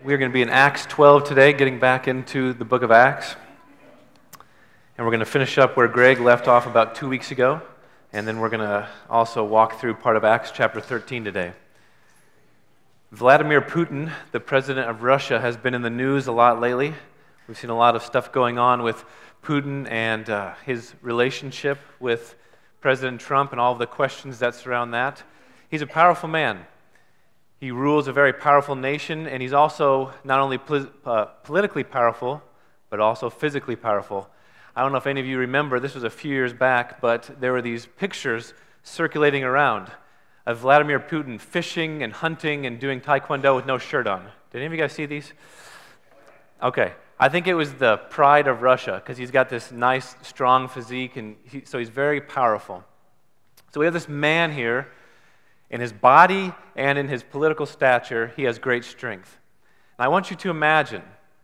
We're going to be in Acts 12 today, getting back into the book of Acts. And we're going to finish up where Greg left off about 2 weeks ago. And then we're going to also walk through part of Acts chapter 13 today. Vladimir Putin, the president of Russia, has been in the news a lot lately. We've seen a lot of stuff going on with Putin and his relationship with President Trump and all of the questions that surround that. He's a powerful man. He rules a very powerful nation, and he's also not only politically powerful, but also physically powerful. I don't know if any of you remember, this was a few years back, but there were these pictures circulating around of Vladimir Putin fishing and hunting and doing taekwondo with no shirt on. Did any of you guys see these? Okay. I think it was the pride of Russia, because he's got this nice, strong physique, and so he's very powerful. So we have this man here. In his body and in his political stature, he has great strength. And I want you to imagine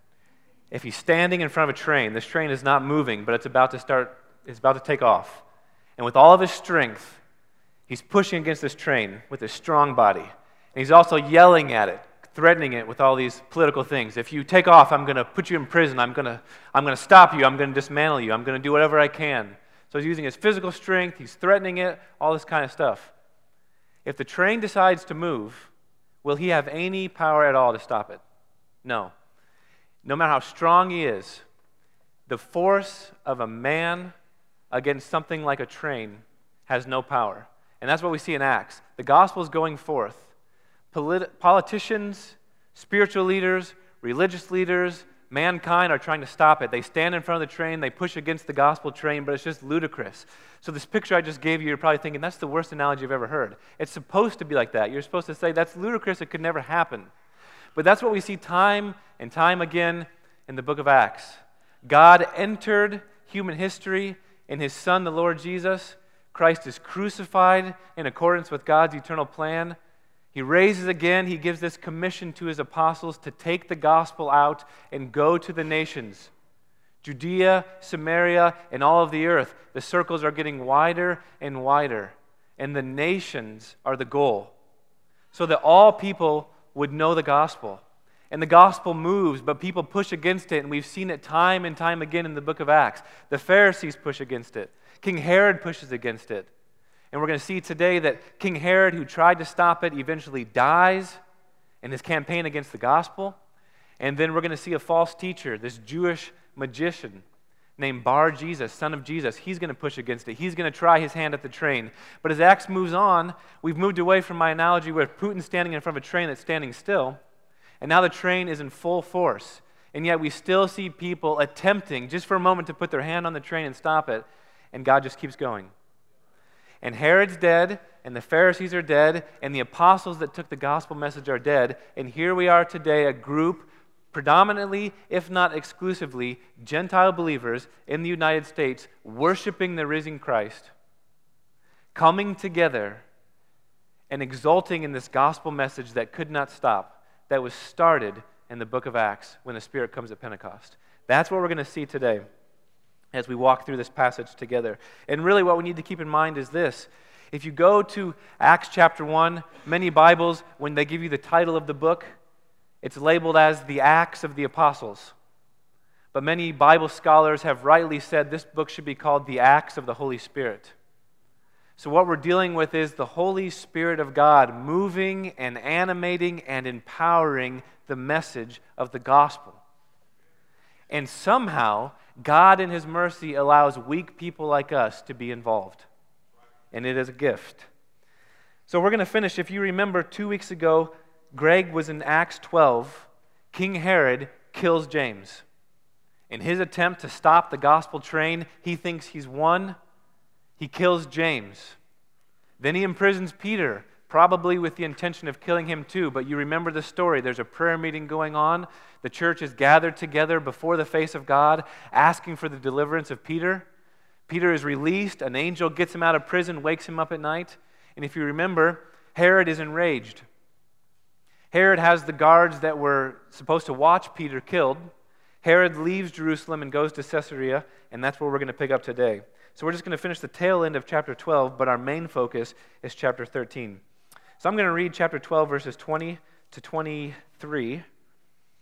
if he's standing in front of a train. This train is not moving, but it's about to take off. And with all of his strength, he's pushing against this train with his strong body. And he's also yelling at it, threatening it with all these political things. If you take off, I'm going to put you in prison. I'm going to stop you. I'm going to dismantle you. I'm going to do whatever I can. So he's using his physical strength. He's threatening it, all this kind of stuff. If the train decides to move, will he have any power at all to stop it? No. No matter how strong he is, the force of a man against something like a train has no power. And that's what we see in Acts. The gospel is going forth. Politicians, spiritual leaders, religious leaders, mankind are trying to stop it. They stand in front of the train, they push against the gospel train, but it's just ludicrous. So this picture I just gave you, you're probably thinking, that's the worst analogy I've ever heard. It's supposed to be like that. You're supposed to say, that's ludicrous, it could never happen. But that's what we see time and time again in the book of Acts. God entered human history in His Son, the Lord Jesus. Christ is crucified in accordance with God's eternal plan. He raises again. He gives this commission to His apostles to take the gospel out and go to the nations. Judea, Samaria, and all of the earth. The circles are getting wider and wider. And the nations are the goal. So that all people would know the gospel. And the gospel moves, but people push against it. And we've seen it time and time again in the book of Acts. The Pharisees push against it. King Herod pushes against it. And we're going to see today that King Herod, who tried to stop it, eventually dies in his campaign against the gospel. And then we're going to see a false teacher, this Jewish magician named Bar-Jesus, son of Jesus. He's going to push against it. He's going to try his hand at the train. But as Acts moves on, we've moved away from my analogy where Putin's standing in front of a train that's standing still. And now the train is in full force. And yet we still see people attempting just for a moment to put their hand on the train and stop it. And God just keeps going. And Herod's dead, and the Pharisees are dead, and the apostles that took the gospel message are dead. And here we are today, a group, predominantly, if not exclusively, Gentile believers in the United States, worshiping the risen Christ, coming together and exulting in this gospel message that could not stop, that was started in the book of Acts when the Spirit comes at Pentecost. That's what we're going to see today as we walk through this passage together. And really what we need to keep in mind is this. If you go to Acts chapter 1, many Bibles, when they give you the title of the book, it's labeled as the Acts of the Apostles. But many Bible scholars have rightly said this book should be called the Acts of the Holy Spirit. So what we're dealing with is the Holy Spirit of God moving and animating and empowering the message of the gospel. And somehow, God in His mercy allows weak people like us to be involved. And it is a gift. So we're going to finish. If you remember 2 weeks ago, Greg was in Acts 12. King Herod kills James. In his attempt to stop the gospel train, he thinks he's won. He kills James. Then he imprisons Peter, probably with the intention of killing him too. But you remember the story. There's a prayer meeting going on. The church is gathered together before the face of God, asking for the deliverance of Peter. Peter is released. An angel gets him out of prison, wakes him up at night. And if you remember, Herod is enraged. Herod has the guards that were supposed to watch Peter killed. Herod leaves Jerusalem and goes to Caesarea, and that's where we're going to pick up today. So we're just going to finish the tail end of chapter 12, but our main focus is chapter 13. So I'm going to read chapter 12, verses 20 to 23.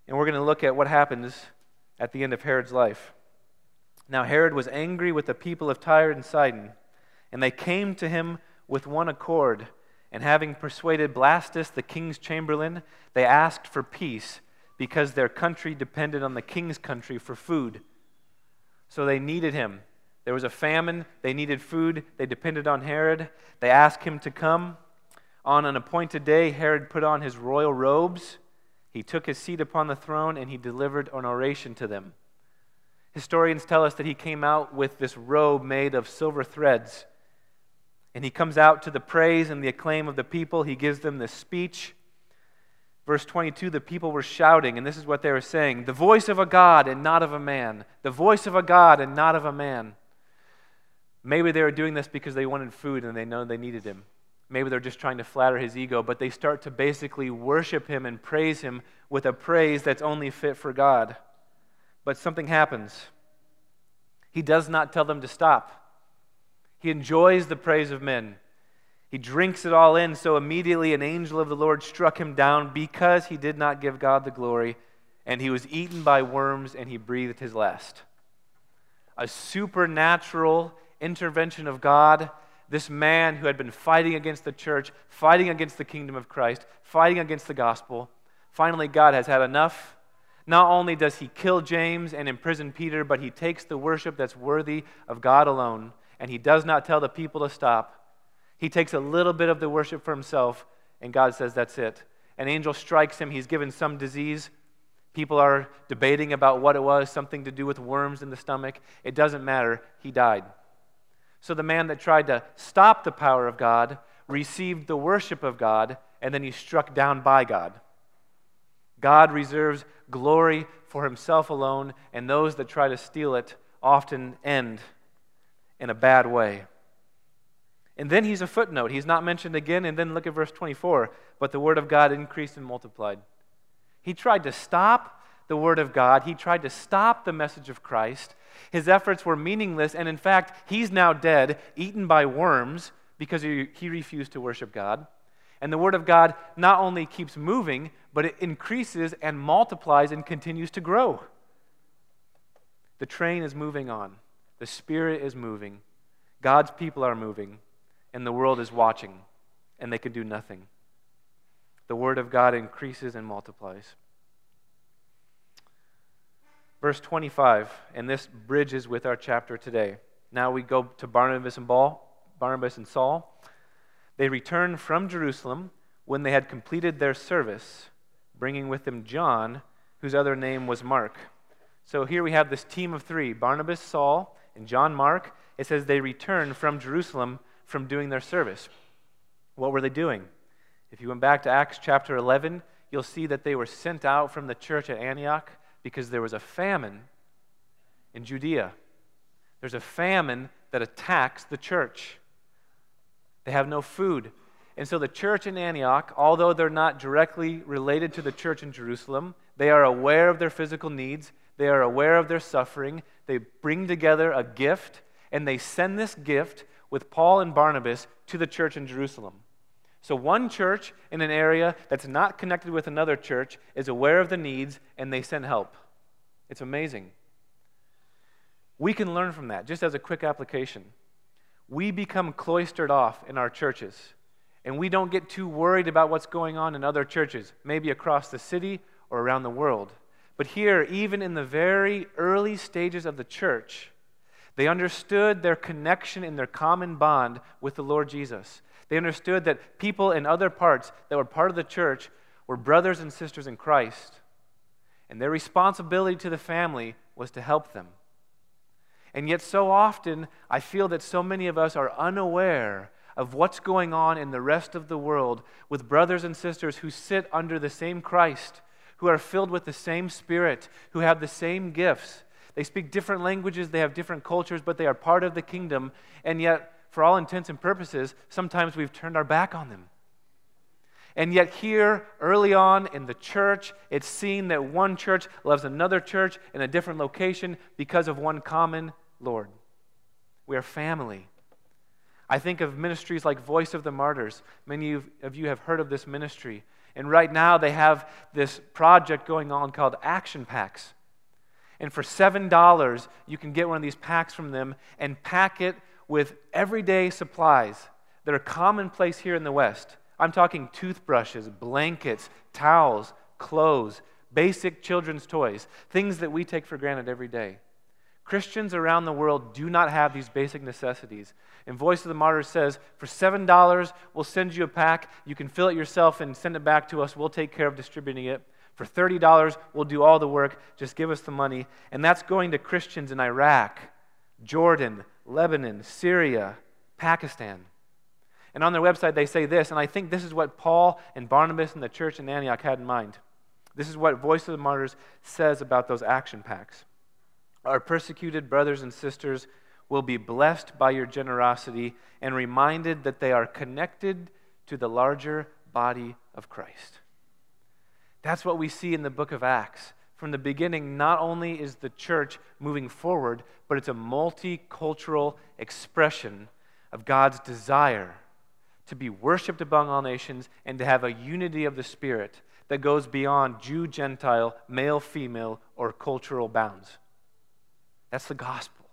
And we're going to look at what happens at the end of Herod's life. Now Herod was angry with the people of Tyre and Sidon, and they came to him with one accord. And having persuaded Blastus, the king's chamberlain, they asked for peace, because their country depended on the king's country for food. So they needed him. There was a famine. They needed food. They depended on Herod. They asked him to come. On an appointed day, Herod put on his royal robes. He took his seat upon the throne, and he delivered an oration to them. Historians tell us that he came out with this robe made of silver threads. And he comes out to the praise and the acclaim of the people. He gives them this speech. Verse 22, the people were shouting, and this is what they were saying: "The voice of a God and not of a man. The voice of a God and not of a man." Maybe they were doing this because they wanted food and they know they needed him. Maybe they're just trying to flatter his ego, but they start to basically worship him and praise him with a praise that's only fit for God. But something happens. He does not tell them to stop. He enjoys the praise of men. He drinks it all in, so immediately an angel of the Lord struck him down because he did not give God the glory, and he was eaten by worms, and he breathed his last. A supernatural intervention of God. This man who had been fighting against the church, fighting against the kingdom of Christ, fighting against the gospel, finally God has had enough. Not only does he kill James and imprison Peter, but he takes the worship that's worthy of God alone, and he does not tell the people to stop. He takes a little bit of the worship for himself, and God says that's it. An angel strikes him. He's given some disease. People are debating about what it was, something to do with worms in the stomach. It doesn't matter. He died. So the man that tried to stop the power of God received the worship of God, and then he's struck down by God. God reserves glory for himself alone, and those that try to steal it often end in a bad way. And then he's a footnote. He's not mentioned again. And then look at verse 24. But the word of God increased and multiplied. He tried to stop the word of God. He tried to stop the message of Christ. His efforts were meaningless. And in fact, he's now dead, eaten by worms, because he refused to worship God. And the word of God not only keeps moving, but it increases and multiplies and continues to grow. The train is moving on. The Spirit is moving. God's people are moving. And the world is watching, and they can do nothing. The word of God increases and multiplies. Verse 25, and this bridges with our chapter today. Now we go to Barnabas and Saul. They returned from Jerusalem when they had completed their service, bringing with them John, whose other name was Mark. So here we have this team of three, Barnabas, Saul, and John Mark. It says they returned from Jerusalem from doing their service. What were they doing? If you went back to Acts chapter 11, you'll see that they were sent out from the church at Antioch because there was a famine in Judea. There's a famine that attacks the church. They have no food. And so the church in Antioch, although they're not directly related to the church in Jerusalem, they are aware of their physical needs. They are aware of their suffering. They bring together a gift, and they send this gift with Paul and Barnabas to the church in Jerusalem. So one church in an area that's not connected with another church is aware of the needs, and they send help. It's amazing. We can learn from that, just as a quick application. We become cloistered off in our churches, and we don't get too worried about what's going on in other churches, maybe across the city or around the world. But here, even in the very early stages of the church, they understood their connection in their common bond with the Lord Jesus. They understood that people in other parts that were part of the church were brothers and sisters in Christ. And their responsibility to the family was to help them. And yet so often, I feel that so many of us are unaware of what's going on in the rest of the world with brothers and sisters who sit under the same Christ, who are filled with the same Spirit, who have the same gifts. They speak different languages, they have different cultures, but they are part of the kingdom, and yet, for all intents and purposes, sometimes we've turned our back on them. And yet here, early on in the church, it's seen that one church loves another church in a different location because of one common Lord. We are family. I think of ministries like Voice of the Martyrs. Many of you have heard of this ministry. And right now they have this project going on called Action Packs. And for $7, you can get one of these packs from them and pack it with everyday supplies that are commonplace here in the West. I'm talking toothbrushes, blankets, towels, clothes, basic children's toys, things that we take for granted every day. Christians around the world do not have these basic necessities. And Voice of the Martyrs says, for $7, we'll send you a pack. You can fill it yourself and send it back to us. We'll take care of distributing it. For $30, we'll do all the work. Just give us the money. And that's going to Christians in Iraq, Jordan, Lebanon, Syria, Pakistan. And on their website, they say this, and I think this is what Paul and Barnabas and the church in Antioch had in mind. This is what Voice of the Martyrs says about those action packs. Our persecuted brothers and sisters will be blessed by your generosity and reminded that they are connected to the larger body of Christ. That's what we see in the book of Acts. From the beginning, not only is the church moving forward, but it's a multicultural expression of God's desire to be worshiped among all nations and to have a unity of the Spirit that goes beyond Jew, Gentile, male, female, or cultural bounds. That's the gospel.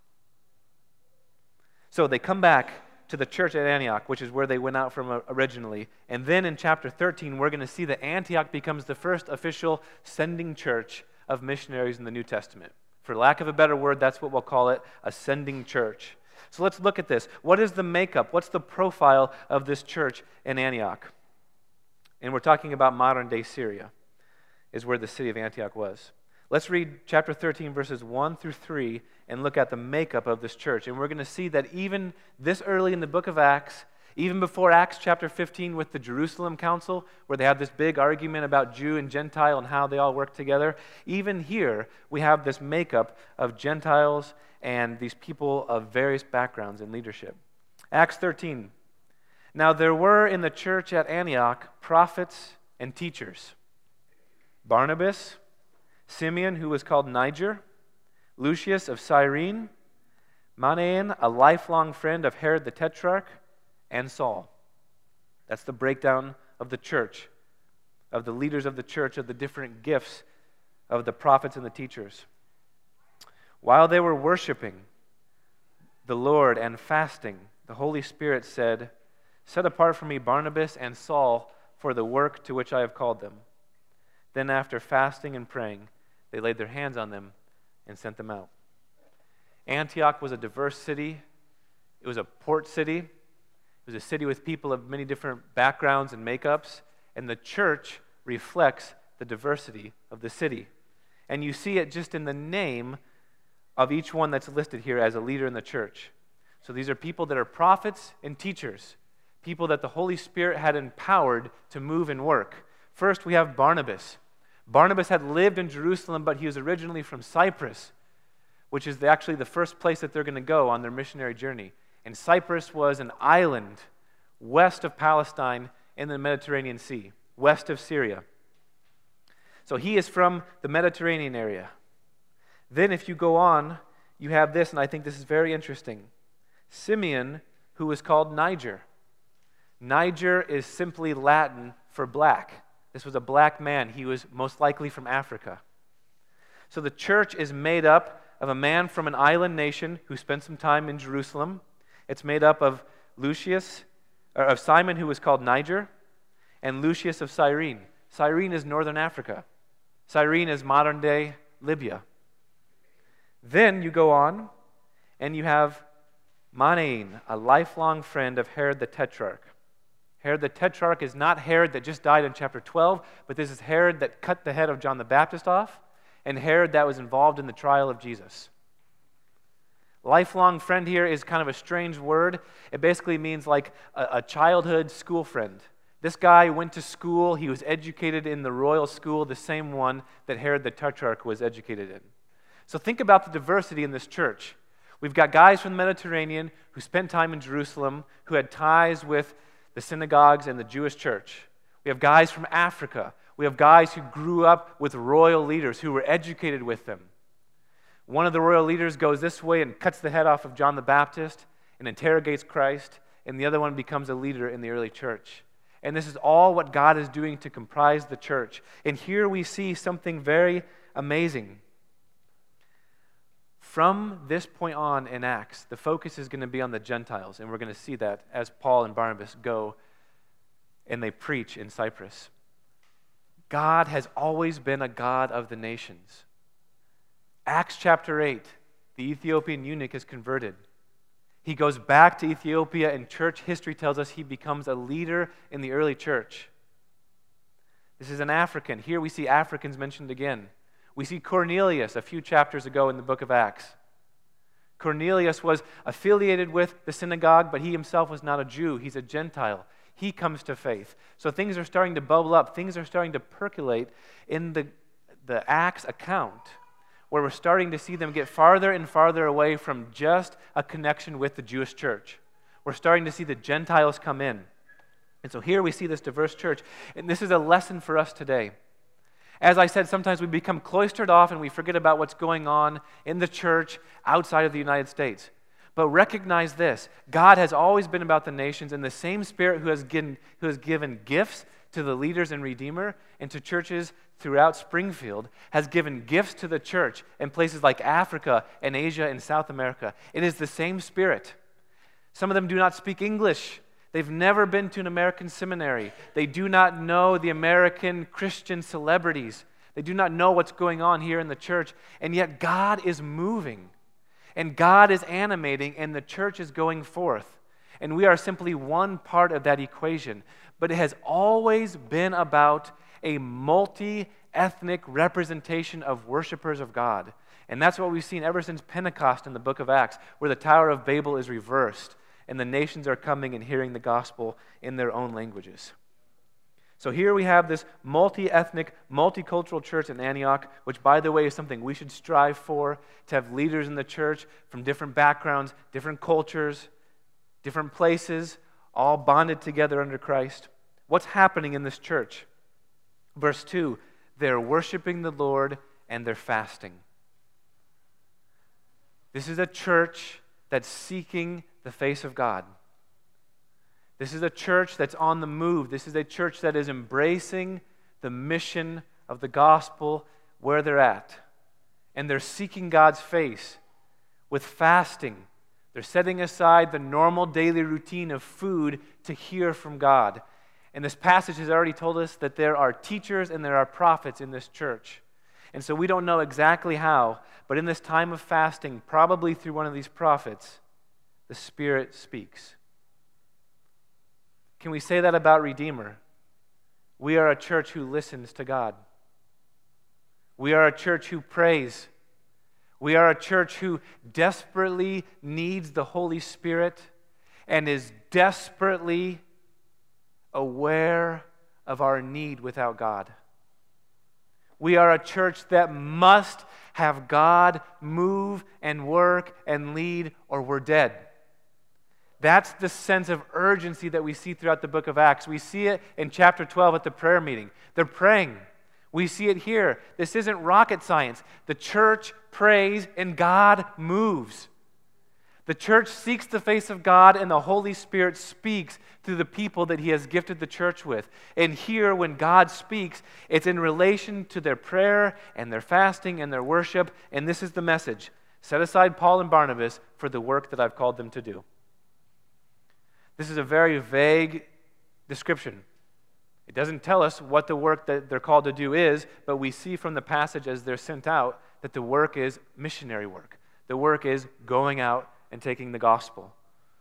So they come back to the church at Antioch, which is where they went out from originally. And then in chapter 13, we're going to see that Antioch becomes the first official sending church of missionaries in the New Testament. For lack of a better word, that's what we'll call it, a sending church. So let's look at this. What is the makeup? What's the profile of this church in Antioch? And we're talking about modern-day Syria, is where the city of Antioch was. Let's read chapter 13, verses 1 through 3, and look at the makeup of this church. And we're going to see that even this early in the book of Acts, even before Acts chapter 15 with the Jerusalem Council, where they have this big argument about Jew and Gentile and how they all work together, even here we have this makeup of Gentiles and these people of various backgrounds and leadership. Acts 13. Now there were in the church at Antioch prophets and teachers. Barnabas, Simeon, who was called Niger, Lucius of Cyrene, Manaen, a lifelong friend of Herod the Tetrarch, and Saul. That's the breakdown of the church, of the leaders of the church, of the different gifts of the prophets and the teachers. While they were worshiping the Lord and fasting, the Holy Spirit said, "Set apart for me Barnabas and Saul for the work to which I have called them." Then after fasting and praying, they laid their hands on them and sent them out. Antioch was a diverse city. It was a port city. It was a city with people of many different backgrounds and makeups, and the church reflects the diversity of the city. And you see it just in the name of each one that's listed here as a leader in the church. So these are people that are prophets and teachers, people that the Holy Spirit had empowered to move and work. First, we have Barnabas. Barnabas had lived in Jerusalem, but he was originally from Cyprus, which is actually the first place that they're going to go on their missionary journey. And Cyprus was an island west of Palestine in the Mediterranean Sea, west of Syria. So he is from the Mediterranean area. Then if you go on, you have this, and I think this is very interesting. Simeon, who was called Niger. Niger is simply Latin for black. This was a black man. He was most likely from Africa. So the church is made up of a man from an island nation who spent some time in Jerusalem. It's made up of Simon, who was called Niger, and Lucius of Cyrene. Cyrene is northern Africa. Cyrene is modern-day Libya. Then you go on, and you have Manaen, a lifelong friend of Herod the Tetrarch. Herod the Tetrarch is not Herod that just died in chapter 12, but this is Herod that cut the head of John the Baptist off, and Herod that was involved in the trial of Jesus. Lifelong friend here is kind of a strange word. It basically means like a childhood school friend. This guy went to school. He was educated in the royal school, the same one that Herod the Tetrarch was educated in. So think about the diversity in this church. We've got guys from the Mediterranean who spent time in Jerusalem, who had ties with the synagogues and the Jewish church. We have guys from Africa. We have guys who grew up with royal leaders who were educated with them. One of the royal leaders goes this way and cuts the head off of John the Baptist and interrogates Christ, and the other one becomes a leader in the early church. And this is all what God is doing to comprise the church. And here we see something very amazing. From this point on in Acts, the focus is going to be on the Gentiles, and we're going to see that as Paul and Barnabas go and they preach in Cyprus. God has always been a God of the nations. Acts chapter 8, the Ethiopian eunuch is converted. He goes back to Ethiopia, and church history tells us he becomes a leader in the early church. This is an African. Here we see Africans mentioned again. We see Cornelius a few chapters ago in the book of Acts. Cornelius was affiliated with the synagogue, but he himself was not a Jew. He's a Gentile. He comes to faith. So things are starting to bubble up. Things are starting to percolate in the Acts account, where we're starting to see them get farther and farther away from just a connection with the Jewish church. We're starting to see the Gentiles come in. And so here we see this diverse church. And this is a lesson for us today. As I said, sometimes we become cloistered off and we forget about what's going on in the church outside of the United States. But recognize this: God has always been about the nations, and the same Spirit who has given gifts to the leaders in Redeemer and to churches throughout Springfield has given gifts to the church in places like Africa and Asia and South America. It is the same Spirit. Some of them do not speak English. They've never been to an American seminary. They do not know the American Christian celebrities. They do not know what's going on here in the church. And yet God is moving. And God is animating, and the church is going forth. And we are simply one part of that equation. But it has always been about a multi-ethnic representation of worshipers of God. And that's what we've seen ever since Pentecost in the book of Acts, where the Tower of Babel is reversed, and the nations are coming and hearing the gospel in their own languages. So here we have this multi-ethnic, multicultural church in Antioch, which, by the way, is something we should strive for, to have leaders in the church from different backgrounds, different cultures, different places, all bonded together under Christ. What's happening in this church? Verse 2, they're worshiping the Lord and they're fasting. This is a church that's seeking the face of God. This is a church that's on the move. This is a church that is embracing the mission of the gospel where they're at. And they're seeking God's face with fasting. They're setting aside the normal daily routine of food to hear from God. And this passage has already told us that there are teachers and there are prophets in this church. And so we don't know exactly how, but in this time of fasting, probably through one of these prophets, the Spirit speaks. Can we say that about Redeemer? We are a church who listens to God. We are a church who prays. We are a church who desperately needs the Holy Spirit and is desperately aware of our need without God. We are a church that must have God move and work and lead, or we're dead. That's the sense of urgency that we see throughout the book of Acts. We see it in chapter 12 at the prayer meeting. They're praying. We see it here. This isn't rocket science. The church prays and God moves. The church seeks the face of God, and the Holy Spirit speaks through the people that He has gifted the church with. And here, when God speaks, it's in relation to their prayer and their fasting and their worship. And this is the message: set aside Paul and Barnabas for the work that I've called them to do. This is a very vague description. It doesn't tell us what the work that they're called to do is, but we see from the passage as they're sent out that the work is missionary work. The work is going out and taking the gospel.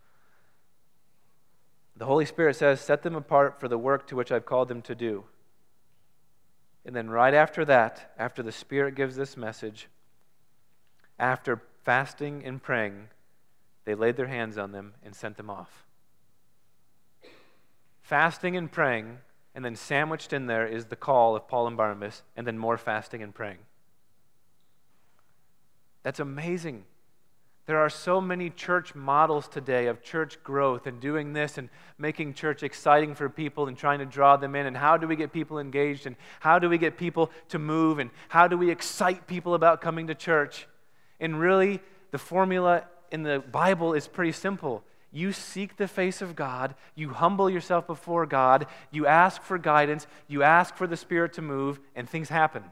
The Holy Spirit says, set them apart for the work to which I've called them to do. And then right after that, after the Spirit gives this message, after fasting and praying, they laid their hands on them and sent them off. Fasting and praying, and then sandwiched in there is the call of Paul and Barnabas, and then more fasting and praying. That's amazing. There are so many church models today of church growth and doing this and making church exciting for people and trying to draw them in. And how do we get people engaged? And how do we get people to move? And how do we excite people about coming to church? And really, the formula in the Bible is pretty simple. You seek the face of God, you humble yourself before God, you ask for guidance, you ask for the Spirit to move, and things happen.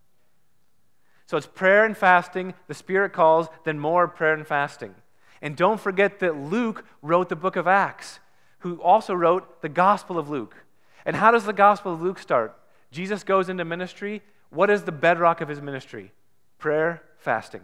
So it's prayer and fasting, the Spirit calls, then more prayer and fasting. And don't forget that Luke wrote the book of Acts, who also wrote the Gospel of Luke. And how does the Gospel of Luke start? Jesus goes into ministry. What is the bedrock of his ministry? Prayer, fasting.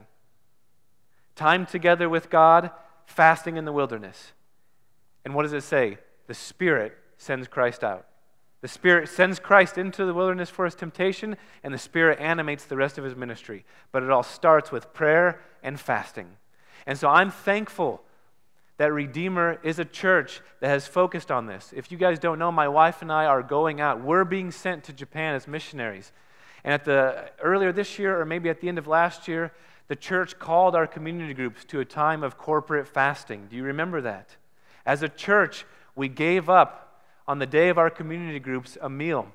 Time together with God, fasting in the wilderness. And what does it say? The Spirit sends Christ out. The Spirit sends Christ into the wilderness for his temptation, and the Spirit animates the rest of his ministry. But it all starts with prayer and fasting. And so I'm thankful that Redeemer is a church that has focused on this. If you guys don't know, my wife and I are going out. We're being sent to Japan as missionaries. And earlier this year, or maybe at the end of last year, the church called our community groups to a time of corporate fasting. Do you remember that? As a church, we gave up on the day of our community groups a meal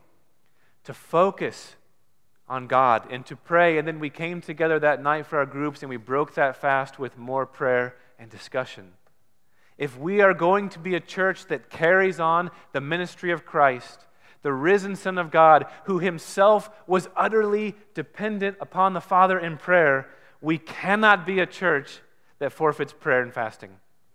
to focus on God and to pray. And then we came together that night for our groups and we broke that fast with more prayer and discussion. If we are going to be a church that carries on the ministry of Christ, the risen Son of God, who himself was utterly dependent upon the Father in prayer, we cannot be a church that forfeits prayer and fasting.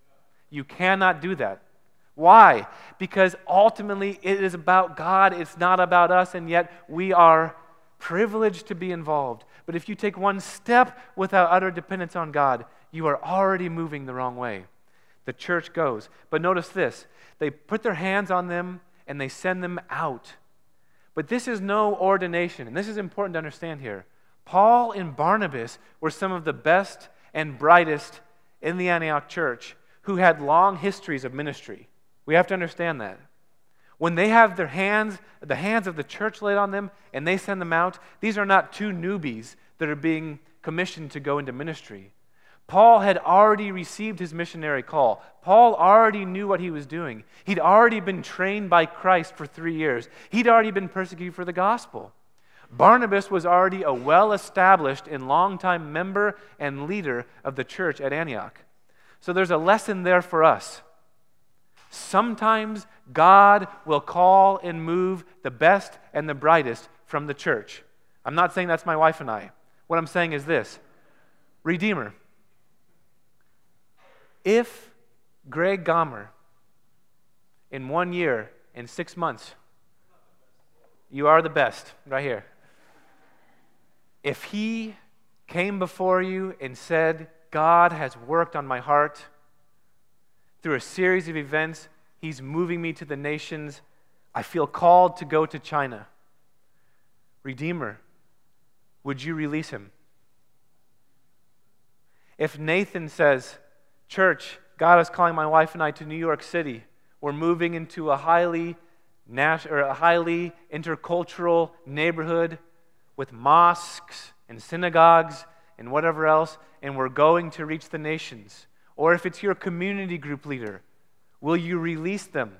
You cannot do that. Why? Because ultimately it is about God, it's not about us, and yet we are privileged to be involved. But if you take one step without utter dependence on God, you are already moving the wrong way. The church goes. But notice this. They put their hands on them and they send them out. But this is no ordination. And this is important to understand here. Paul and Barnabas were some of the best and brightest in the Antioch church who had long histories of ministry. We have to understand that. When they have the hands of the church laid on them and they send them out, these are not two newbies that are being commissioned to go into ministry. Paul had already received his missionary call. Paul already knew what he was doing. He'd already been trained by Christ for 3 years. He'd already been persecuted for the gospel. Barnabas was already a well-established and long-time member and leader of the church at Antioch. So there's a lesson there for us. Sometimes God will call and move the best and the brightest from the church. I'm not saying that's my wife and I. What I'm saying is this. Redeemer. If Greg Gomer, in 1 year, in 6 months, you are the best, right here. If he came before you and said, God has worked on my heart through a series of events, he's moving me to the nations, I feel called to go to China. Redeemer, would you release him? If Nathan says, church, God is calling my wife and I to New York City. We're moving into a highly intercultural neighborhood with mosques and synagogues and whatever else, and we're going to reach the nations. Or if it's your community group leader, will you release them?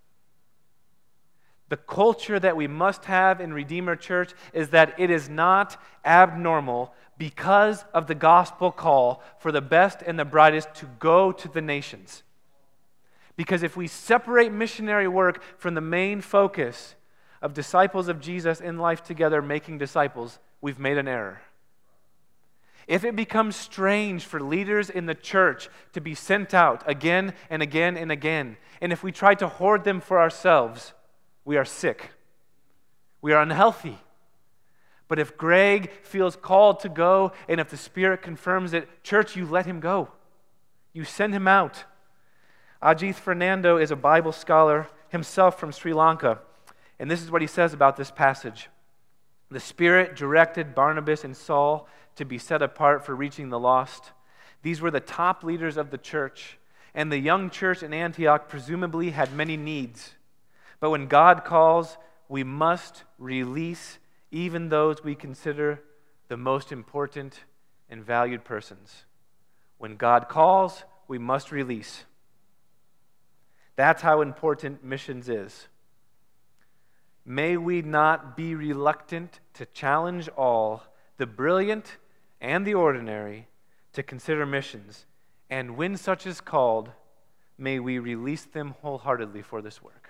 The culture that we must have in Redeemer Church is that it is not abnormal because of the gospel call for the best and the brightest to go to the nations. Because if we separate missionary work from the main focus of disciples of Jesus in life together making disciples, we've made an error. If it becomes strange for leaders in the church to be sent out again and again and again, and if we try to hoard them for ourselves, we are sick. We are unhealthy. But if Greg feels called to go, and if the Spirit confirms it, church, you let him go. You send him out. Ajith Fernando is a Bible scholar himself from Sri Lanka, and this is what he says about this passage. The Spirit directed Barnabas and Saul to be set apart for reaching the lost. These were the top leaders of the church, and the young church in Antioch presumably had many needs. But when God calls, we must release even those we consider the most important and valued persons. When God calls, we must release. That's how important missions is. May we not be reluctant to challenge all, the brilliant and the ordinary, to consider missions, and when such is called, may we release them wholeheartedly for this work.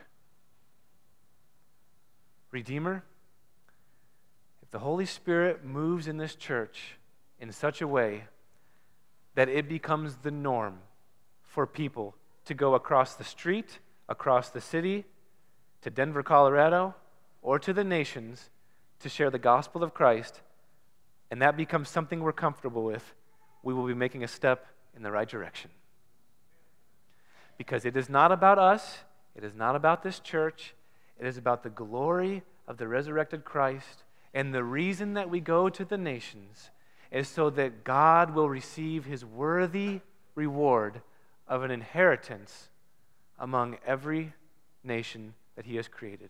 Redeemer, if the Holy Spirit moves in this church in such a way that it becomes the norm for people to go across the street, across the city, to Denver, Colorado, or to the nations to share the gospel of Christ, and that becomes something we're comfortable with, we will be making a step in the right direction. Because it is not about us, it is not about this church, it is about the glory of the resurrected Christ, and the reason that we go to the nations is so that God will receive his worthy reward of an inheritance among every nation that he has created.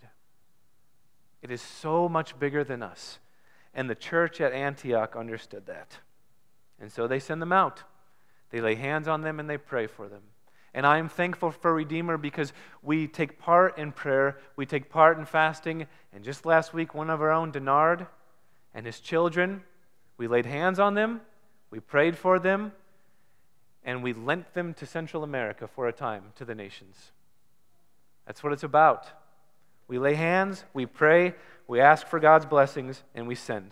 It is so much bigger than us. And the church at Antioch understood that. And so they send them out. They lay hands on them and they pray for them. And I am thankful for Redeemer because we take part in prayer, we take part in fasting, and just last week, one of our own, Denard, and his children, we laid hands on them, we prayed for them, and we lent them to Central America for a time, to the nations. That's what it's about. We lay hands, we pray, we ask for God's blessings, and we send.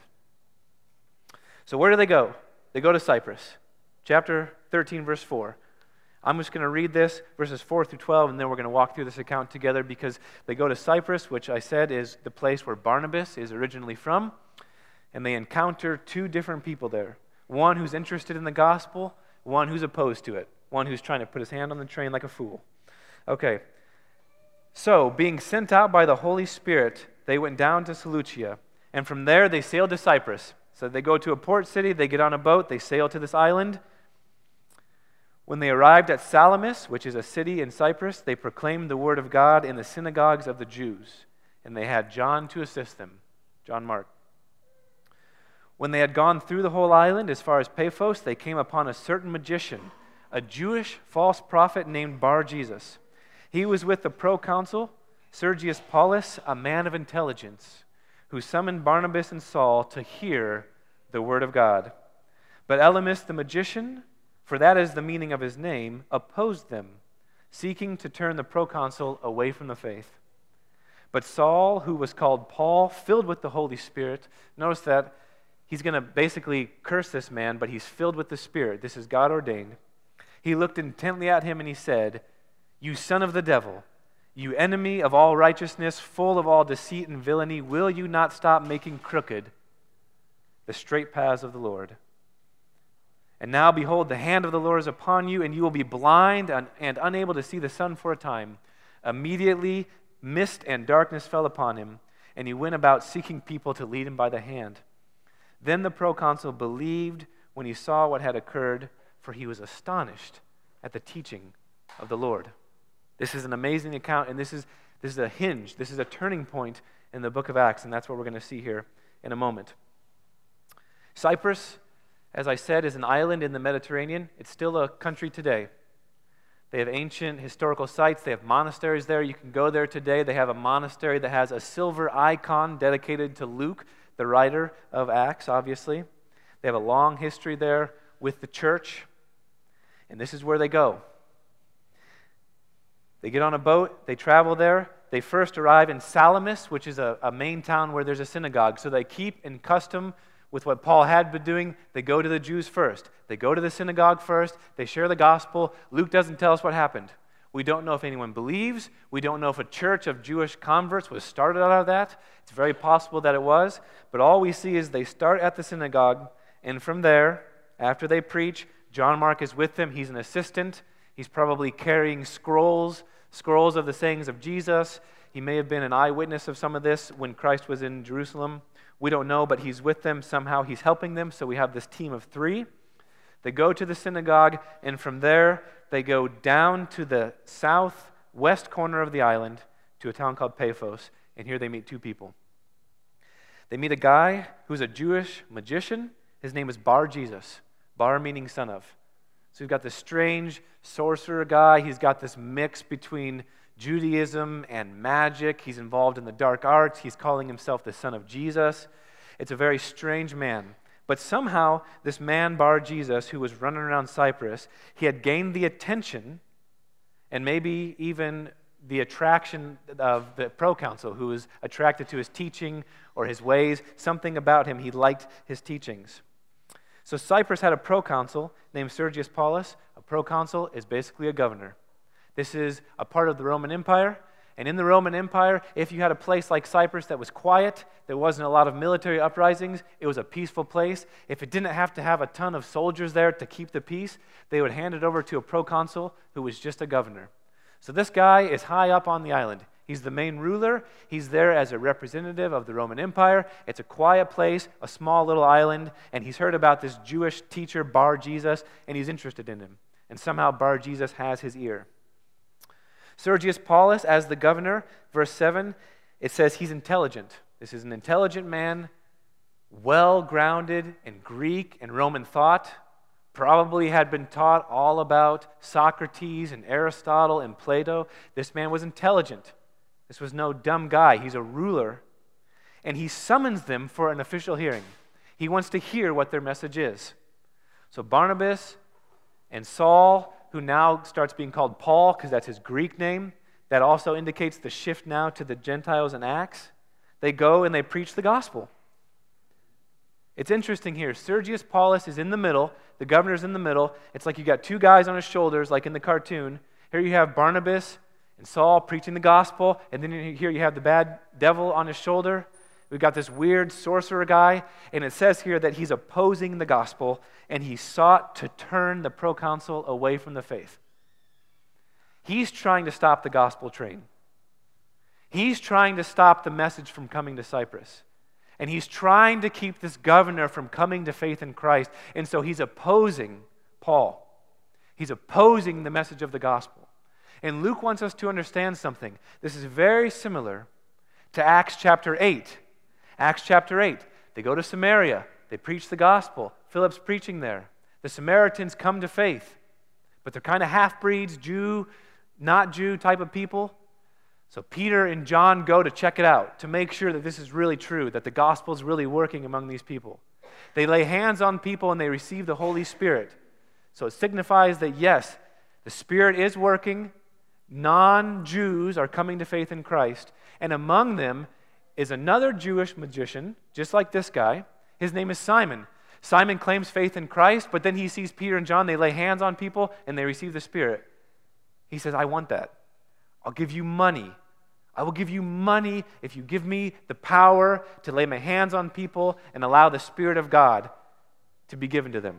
So where do they go? They go to Cyprus. Chapter 13, verse 4. I'm just going to read this, verses 4 through 12, and then we're going to walk through this account together because they go to Cyprus, which I said is the place where Barnabas is originally from, and they encounter two different people there. One who's interested in the gospel, one who's opposed to it, one who's trying to put his hand on the train like a fool. Okay, so being sent out by the Holy Spirit, they went down to Seleucia, and from there they sailed to Cyprus. So they go to a port city, they get on a boat, they sail to this island. When they arrived at Salamis, which is a city in Cyprus, they proclaimed the word of God in the synagogues of the Jews, and they had John to assist them, John Mark. When they had gone through the whole island as far as Paphos, they came upon a certain magician, a Jewish false prophet named Bar-Jesus. He was with the proconsul, Sergius Paulus, a man of intelligence, who summoned Barnabas and Saul to hear the word of God. But Elymas the magician, for that is the meaning of his name, opposed them, seeking to turn the proconsul away from the faith. But Saul, who was called Paul, filled with the Holy Spirit, notice that he's going to basically curse this man, but he's filled with the Spirit. This is God ordained. He looked intently at him and he said, "You son of the devil, you enemy of all righteousness, full of all deceit and villainy, will you not stop making crooked the straight paths of the Lord? And now, behold, the hand of the Lord is upon you, and you will be blind and unable to see the sun for a time." Immediately, mist and darkness fell upon him, and he went about seeking people to lead him by the hand. Then the proconsul believed when he saw what had occurred, for he was astonished at the teaching of the Lord. This is an amazing account, and this is a hinge. This is a turning point in the book of Acts, and that's what we're going to see here in a moment. Cyprus, as I said, is an island in the Mediterranean. It's still a country today. They have ancient historical sites. They have monasteries there. You can go there today. They have a monastery that has a silver icon dedicated to Luke, the writer of Acts, obviously. They have a long history there with the church, and this is where they go. They get on a boat, they travel there. They first arrive in Salamis, which is a main town where there's a synagogue. So they keep in custom with what Paul had been doing. They go to the Jews first. They go to the synagogue first. They share the gospel. Luke doesn't tell us what happened. We don't know if anyone believes. We don't know if a church of Jewish converts was started out of that. It's very possible that it was. But all we see is they start at the synagogue, and from there, after they preach, John Mark is with them. He's an assistant. He's probably carrying scrolls of the sayings of Jesus. He may have been an eyewitness of some of this when Christ was in Jerusalem. We don't know, but he's with them somehow. He's helping them, so we have this team of 3. They go to the synagogue, and from there, they go down to the southwest corner of the island to a town called Paphos, and here they meet 2 people. They meet a guy who's a Jewish magician. His name is Bar-Jesus, Bar meaning son of. So you've got this strange sorcerer guy. He's got this mix between Judaism and magic. He's involved in the dark arts. He's calling himself the son of Jesus. It's a very strange man. But somehow, this man Bar-Jesus, who was running around Cyprus, he had gained the attention and maybe even the attraction of the proconsul who was attracted to his teaching or his ways, something about him, he liked his teachings. So Cyprus had a proconsul named Sergius Paulus. A proconsul is basically a governor. This is a part of the Roman Empire, and in the Roman Empire, if you had a place like Cyprus that was quiet, there wasn't a lot of military uprisings, it was a peaceful place. If it didn't have to have a ton of soldiers there to keep the peace, they would hand it over to a proconsul who was just a governor. So this guy is high up on the island. He's the main ruler. He's there as a representative of the Roman Empire. It's a quiet place, a small little island, and he's heard about this Jewish teacher, Bar Jesus, and he's interested in him. And somehow Bar Jesus has his ear. Sergius Paulus, as the governor, verse 7, it says he's intelligent. This is an intelligent man, well-grounded in Greek and Roman thought, probably had been taught all about Socrates and Aristotle and Plato. This man was intelligent. This was no dumb guy. He's a ruler. And he summons them for an official hearing. He wants to hear what their message is. So Barnabas and Saul, who now starts being called Paul because that's his Greek name, that also indicates the shift now to the Gentiles in Acts, they go and they preach the gospel. It's interesting here. Sergius Paulus is in the middle. The governor's in the middle. It's like you got two guys on his shoulders, like in the cartoon. Here you have Barnabas and Saul preaching the gospel, and then here you have the bad devil on his shoulder. We've got this weird sorcerer guy, and it says here that he's opposing the gospel, and he sought to turn the proconsul away from the faith. He's trying to stop the gospel train. He's trying to stop the message from coming to Cyprus. And he's trying to keep this governor from coming to faith in Christ. And so he's opposing Paul. He's opposing the message of the gospel. And Luke wants us to understand something. This is very similar to Acts chapter 8. Acts chapter 8. They go to Samaria. They preach the gospel. Philip's preaching there. The Samaritans come to faith. But they're kind of half-breeds, Jew, not Jew type of people. So Peter and John go to check it out, to make sure that this is really true, that the gospel is really working among these people. They lay hands on people and they receive the Holy Spirit. So it signifies that yes, the Spirit is working, non-Jews are coming to faith in Christ, and among them is another Jewish magician, just like this guy. His name is Simon. Simon claims faith in Christ, but then he sees Peter and John, they lay hands on people and they receive the Spirit. He says, I want that. I'll give you money. I will give you money if you give me the power to lay my hands on people and allow the Spirit of God to be given to them.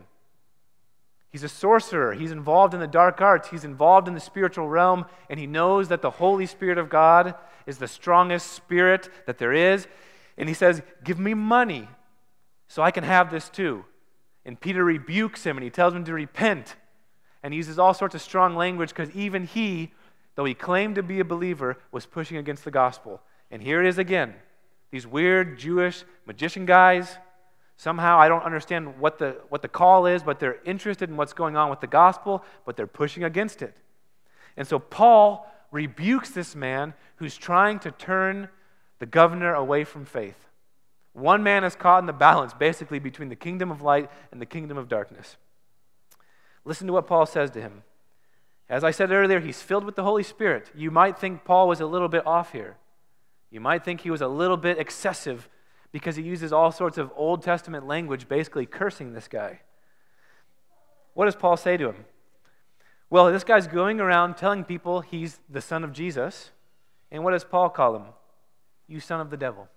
He's a sorcerer. He's involved in the dark arts. He's involved in the spiritual realm, and he knows that the Holy Spirit of God is the strongest spirit that there is. And he says, give me money so I can have this too. And Peter rebukes him, and he tells him to repent. And he uses all sorts of strong language because even he, though he claimed to be a believer, was pushing against the gospel. And here it is again. These weird Jewish magician guys, somehow I don't understand what the call is, but they're interested in what's going on with the gospel, but they're pushing against it. And so Paul rebukes this man who's trying to turn the governor away from faith. One man is caught in the balance, basically between the kingdom of light and the kingdom of darkness. Listen to what Paul says to him. As I said earlier, he's filled with the Holy Spirit. You might think Paul was a little bit off here. You might think he was a little bit excessive because he uses all sorts of Old Testament language, basically cursing this guy. What does Paul say to him? Well, this guy's going around telling people he's the son of Jesus. And what does Paul call him? You son of the devil.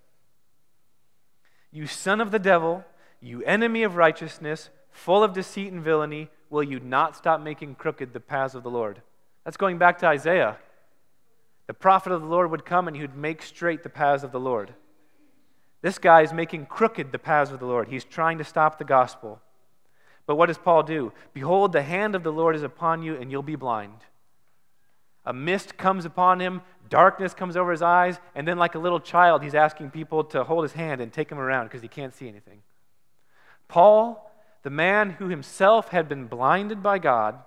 You son of the devil, you enemy of righteousness, full of deceit and villainy, will you not stop making crooked the paths of the Lord? That's going back to Isaiah. The prophet of the Lord would come and he would make straight the paths of the Lord. This guy is making crooked the paths of the Lord. He's trying to stop the gospel. But what does Paul do? Behold, the hand of the Lord is upon you and you'll be blind. A mist comes upon him, darkness comes over his eyes, and then like a little child, he's asking people to hold his hand and take him around because he can't see anything. Paul, the man who himself had been blinded by God,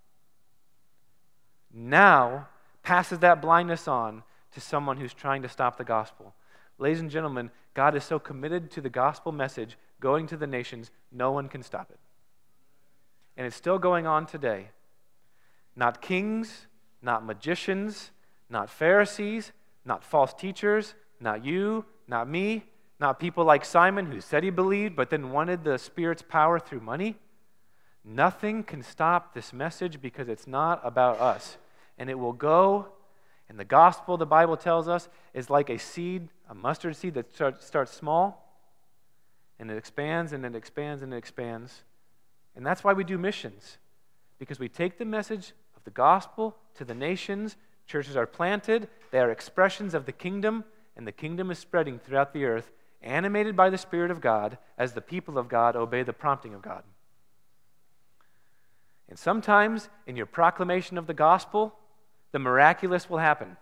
now passes that blindness on to someone who's trying to stop the gospel. Ladies and gentlemen, God is so committed to the gospel message going to the nations, no one can stop it. And it's still going on today. Not kings, not magicians, not Pharisees, not false teachers, not you, not me, not people like Simon who said he believed but then wanted the Spirit's power through money. Nothing can stop this message because it's not about us. And it will go, and the gospel, the Bible tells us, is like a seed, a mustard seed that starts small, and it expands and it expands and it expands. And that's why we do missions, because we take the message of the gospel to the nations. Churches are planted, they are expressions of the kingdom, and the kingdom is spreading throughout the earth, animated by the Spirit of God as the people of God obey the prompting of God. And sometimes in your proclamation of the gospel, the miraculous will happen.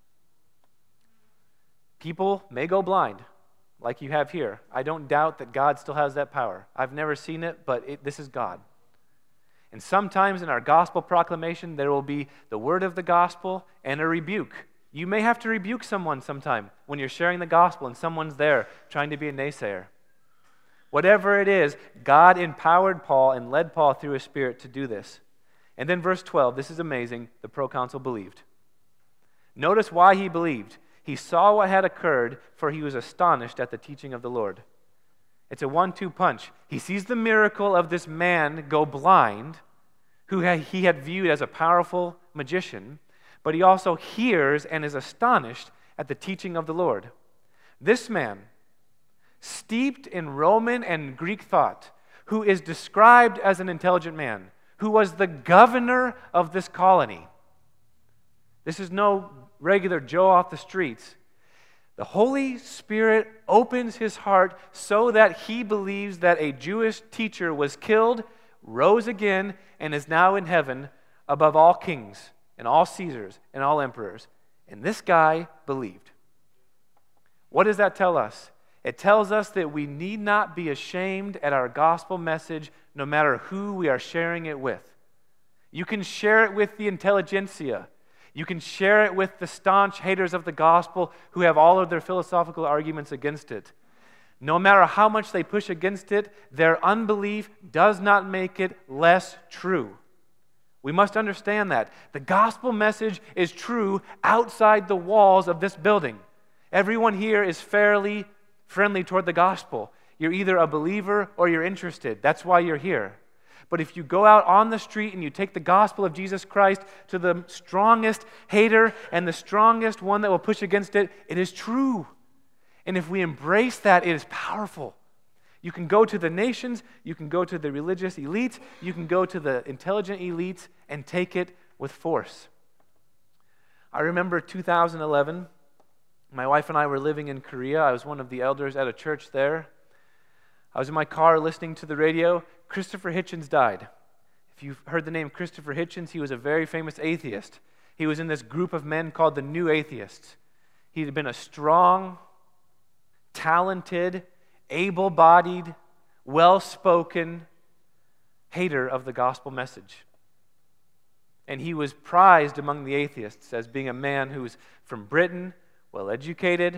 People may go blind, like you have here. I don't doubt that God still has that power. I've never seen it, but this is God. And sometimes in our gospel proclamation, there will be the word of the gospel and a rebuke. You may have to rebuke someone sometime when you're sharing the gospel and someone's there trying to be a naysayer. Whatever it is, God empowered Paul and led Paul through his Spirit to do this. And then verse 12, this is amazing, the proconsul believed. Notice why he believed. He saw what had occurred, for he was astonished at the teaching of the Lord. It's a 1-2 punch. He sees the miracle of this man go blind, who he had viewed as a powerful magician, but he also hears and is astonished at the teaching of the Lord. This man, steeped in Roman and Greek thought, who is described as an intelligent man, who was the governor of this colony. This is no regular Joe off the streets. The Holy Spirit opens his heart so that he believes that a Jewish teacher was killed, rose again, and is now in heaven above all kings and all Caesars and all emperors. And this guy believed. What does that tell us? It tells us that we need not be ashamed at our gospel message no matter who we are sharing it with. You can share it with the intelligentsia. You can share it with the staunch haters of the gospel who have all of their philosophical arguments against it. No matter how much they push against it, their unbelief does not make it less true. We must understand that. The gospel message is true outside the walls of this building. Everyone here is fairly friendly toward the gospel. You're either a believer or you're interested. That's why you're here. But if you go out on the street and you take the gospel of Jesus Christ to the strongest hater and the strongest one that will push against it, it is true. And if we embrace that, it is powerful. You can go to the nations, you can go to the religious elites, you can go to the intelligent elites and take it with force. I remember 2011, my wife and I were living in Korea. I was one of the elders at a church there. I was in my car listening to the radio. Christopher Hitchens died. If you've heard the name Christopher Hitchens, he was a very famous atheist. He was in this group of men called the New Atheists. He had been a strong, talented, able-bodied, well-spoken hater of the gospel message. And he was prized among the atheists as being a man who was from Britain, well-educated,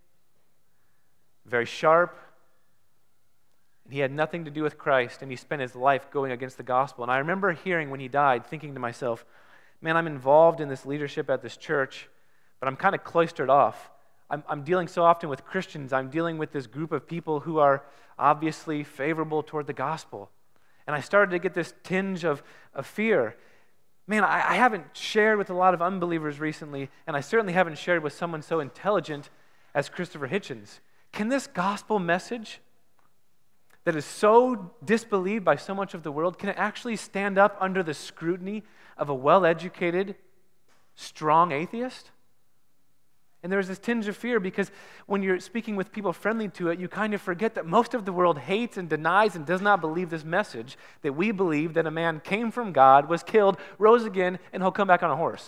very sharp. And he had nothing to do with Christ, and he spent his life going against the gospel. And I remember hearing when he died, thinking to myself, man, I'm involved in this leadership at this church, but I'm kind of cloistered off. I'm dealing so often with Christians. I'm dealing with this group of people who are obviously favorable toward the gospel. And I started to get this tinge of fear. Man, I haven't shared with a lot of unbelievers recently, and I certainly haven't shared with someone so intelligent as Christopher Hitchens. Can this gospel message that is so disbelieved by so much of the world, can it actually stand up under the scrutiny of a well-educated, strong atheist? And there's this tinge of fear because when you're speaking with people friendly to it, you kind of forget that most of the world hates and denies and does not believe this message, that we believe that a man came from God, was killed, rose again, and he'll come back on a horse.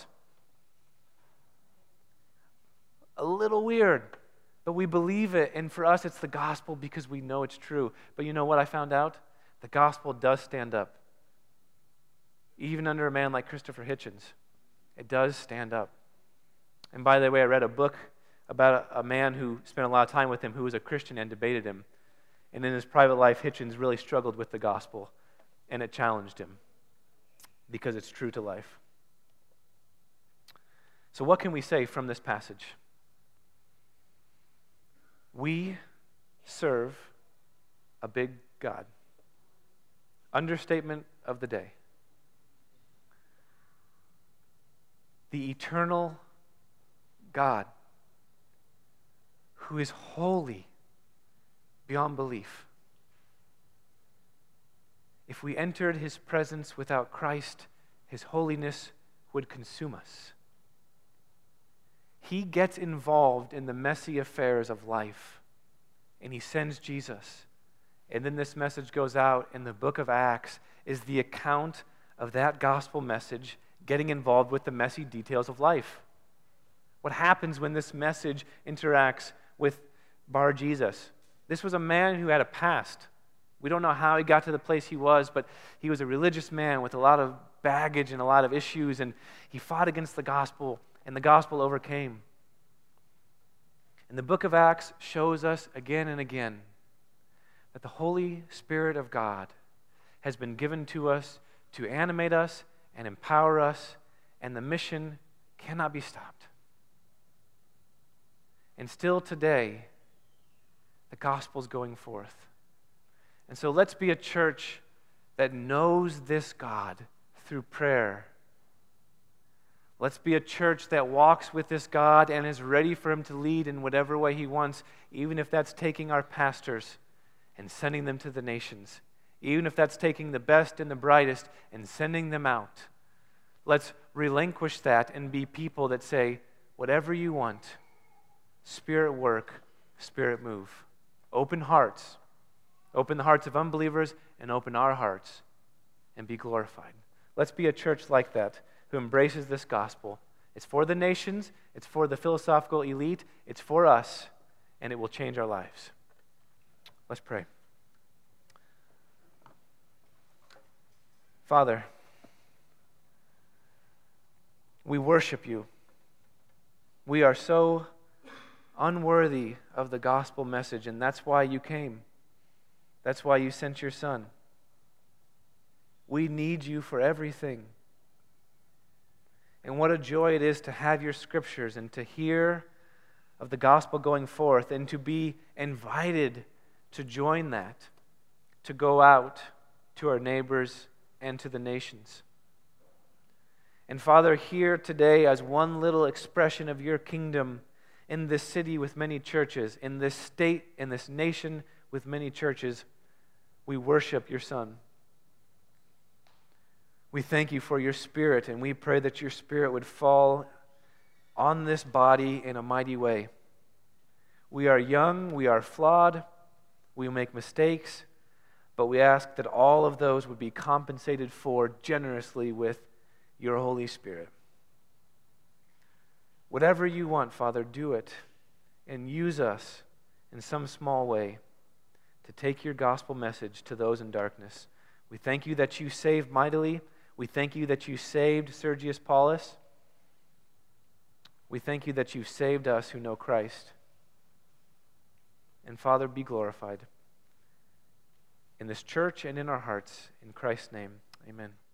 A little weird, but we believe it, and for us it's the gospel because we know it's true. But you know what I found out? The gospel does stand up. Even under a man like Christopher Hitchens, it does stand up. And by the way, I read a book about a man who spent a lot of time with him who was a Christian and debated him. And in his private life, Hitchens really struggled with the gospel, and it challenged him because it's true to life. So what can we say from this passage? We serve a big God. Understatement of the day. The eternal God who is holy beyond belief. If we entered his presence without Christ, his holiness would consume us. He gets involved in the messy affairs of life, and he sends Jesus. And then this message goes out, and the book of Acts is the account of that gospel message getting involved with the messy details of life. What happens when this message interacts with Bar Jesus? This was a man who had a past. We don't know how he got to the place he was, but he was a religious man with a lot of baggage and a lot of issues, and he fought against the gospel, and the gospel overcame. And the book of Acts shows us again and again that the Holy Spirit of God has been given to us to animate us and empower us, and the mission cannot be stopped. And still today, the gospel's going forth. And so let's be a church that knows this God through prayer. Let's be a church that walks with this God and is ready for him to lead in whatever way he wants, even if that's taking our pastors and sending them to the nations, even if that's taking the best and the brightest and sending them out. Let's relinquish that and be people that say, whatever you want, Spirit work, Spirit move. Open hearts. Open the hearts of unbelievers and open our hearts and be glorified. Let's be a church like that who embraces this gospel. It's for the nations, it's for the philosophical elite, it's for us, and it will change our lives. Let's pray. Father, we worship you. We are so unworthy of the gospel message, and that's why you came. That's why you sent your Son. We need you for everything. And what a joy it is to have your scriptures and to hear of the gospel going forth and to be invited to join that, to go out to our neighbors and to the nations. And Father, here today as one little expression of your kingdom in this city with many churches, in this state, in this nation with many churches, we worship your Son. We thank you for your Spirit, and we pray that your Spirit would fall on this body in a mighty way. We are young, we are flawed, we make mistakes, but we ask that all of those would be compensated for generously with your Holy Spirit. Whatever you want, Father, do it and use us in some small way to take your gospel message to those in darkness. We thank you that you saved mightily. We thank you that you saved Sergius Paulus. We thank you that you saved us who know Christ. And Father, be glorified in this church and in our hearts. In Christ's name, amen.